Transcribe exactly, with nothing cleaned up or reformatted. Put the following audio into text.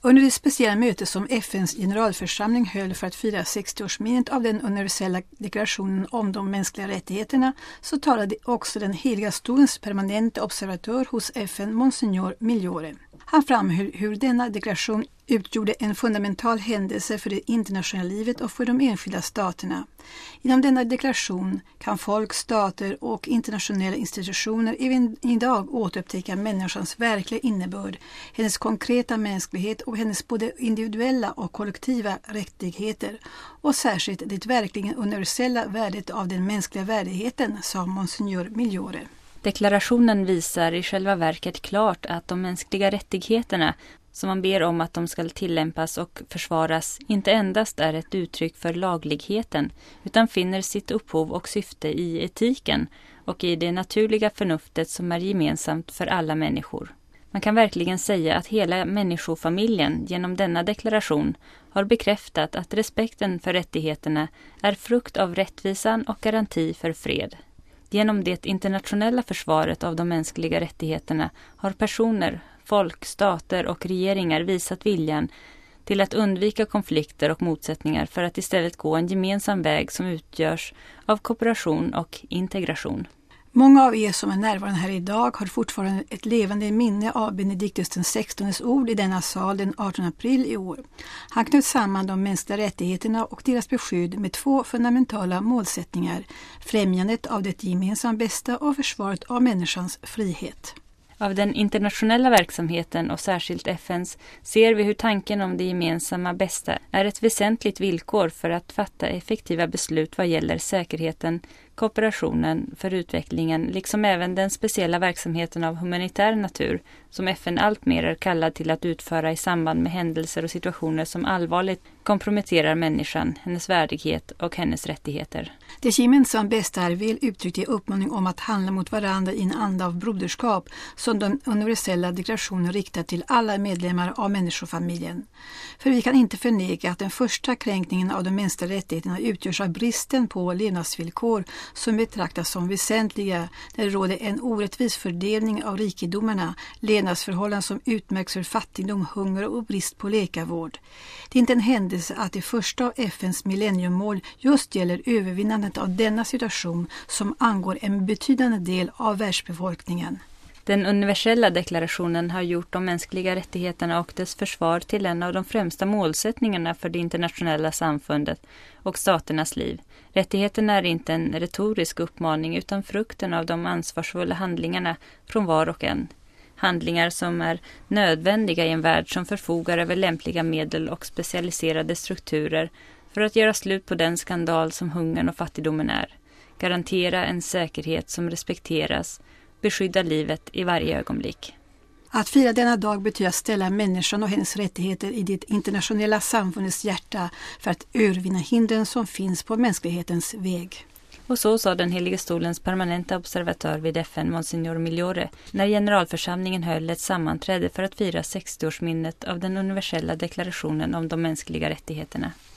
Under det speciella möte som F N:s generalförsamling höll för att fira sextioårsminnet av den universella deklarationen om de mänskliga rättigheterna så talade också den heliga stolens permanenta observatör hos F N, Monsignor Migliore. Han framhöll hur denna deklaration utgjorde en fundamental händelse för det internationella livet och för de enskilda staterna. Genom denna deklaration kan folk, stater och internationella institutioner även idag återupptäcka människans verkliga innebörd, hennes konkreta mänsklighet och hennes både individuella och kollektiva rättigheter och särskilt det verkligen universella värdet av den mänskliga värdigheten, sa Monsignor Migliore. Deklarationen visar i själva verket klart att de mänskliga rättigheterna som man ber om att de ska tillämpas och försvaras inte endast är ett uttryck för lagligheten utan finner sitt upphov och syfte i etiken och i det naturliga förnuftet som är gemensamt för alla människor. Man kan verkligen säga att hela människofamiljen genom denna deklaration har bekräftat att respekten för rättigheterna är frukt av rättvisan och garanti för fred. Genom det internationella försvaret av de mänskliga rättigheterna har personer, folk, stater och regeringar visat viljan till att undvika konflikter och motsättningar för att istället gå en gemensam väg som utgörs av kooperation och integration. Många av er som är närvarande här idag har fortfarande ett levande minne av Benediktus den sextondes ord i denna sal den artonde april i år. Han knöt samman de mänskliga rättigheterna och deras beskydd med två fundamentala målsättningar, främjandet av det gemensamma bästa och försvaret av människans frihet. Av den internationella verksamheten och särskilt F N:s ser vi hur tanken om det gemensamma bästa är ett väsentligt villkor för att fatta effektiva beslut vad gäller säkerheten, kooperationen för utvecklingen liksom även den speciella verksamheten av humanitär natur som F N alltmer är kallad till att utföra i samband med händelser och situationer som allvarligt komprometterar människan, hennes värdighet och hennes rättigheter. Det gemensamma bästa är väl uttryckt i uppmaning om att handla mot varandra i en anda av broderskap som den universella deklarationen riktar till alla medlemmar av människofamiljen. För vi kan inte förneka att den första kränkningen av de mänskliga rättigheterna utgörs av bristen på levnadsvillkor som betraktas som väsentliga när det råder en orättvis fördelning av rikedomarna, levnadsförhållanden som utmärks för fattigdom, hunger och brist på läkarvård. Det är inte en händelse att det första av F N:s millenniummål just gäller övervinnandet av denna situation som angår en betydande del av världsbefolkningen. Den universella deklarationen har gjort de mänskliga rättigheterna och dess försvar till en av de främsta målsättningarna för det internationella samfundet och staternas liv. Rättigheterna är inte en retorisk uppmaning utan frukten av de ansvarsfulla handlingarna från var och en. Handlingar som är nödvändiga i en värld som förfogar över lämpliga medel och specialiserade strukturer för att göra slut på den skandal som hungern och fattigdomen är. Garantera en säkerhet som respekteras, beskydda livet i varje ögonblick. Att fira denna dag betyder att ställa människan och hennes rättigheter i det internationella samfundets hjärta för att övervinna hindren som finns på mänsklighetens väg. Och så sa den heliga stolens permanenta observatör vid F N, Monsignor Migliore, när generalförsamlingen höll ett sammanträde för att fira sextioårsminnet av den universella deklarationen om de mänskliga rättigheterna.